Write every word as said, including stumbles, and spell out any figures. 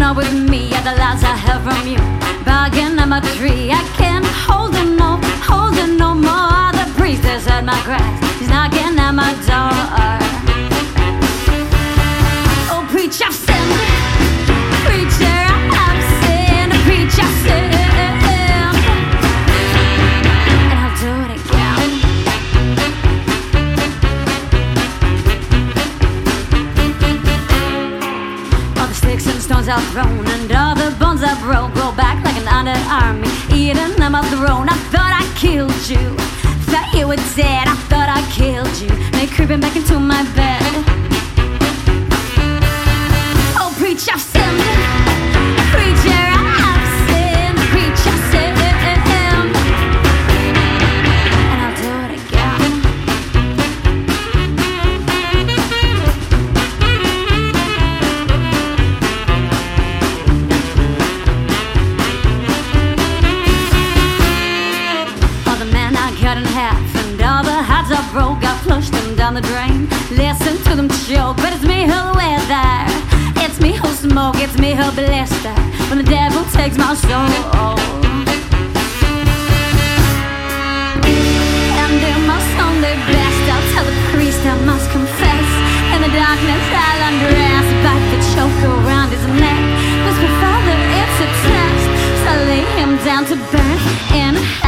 not with me at the last I heard from you. Bargain on my tree, I can't hold it no, hold it no more. The priest is at my grass, he's knocking at my door. Oh, preach, I've sinned. Preacher, I've sinned. Preach, I've sinned. And I'll do it again. All the sticks and stones are thrown, and all the bones I broke roll back like an under army, eating them up the road. I thought I killed you, thought you were dead. I thought I killed you, they creeping back into my bed. Oh, preach, I've sinned. Preacher, I've sinned. Preach, I've sinned. And I'll do it again. All the men I cut in half, and all the hearts I broke, I flushed them down the drain. Listen to them choke, but it's me who'll wear that. It's me who'll smoke, it's me who'll blister when the devil takes my soul. And in my Sunday best, I'll tell the priest I must confess. In the darkness I'll undress, bite the choke around his neck, whisper, Father, it's a test. So I lay him down to burn in hell.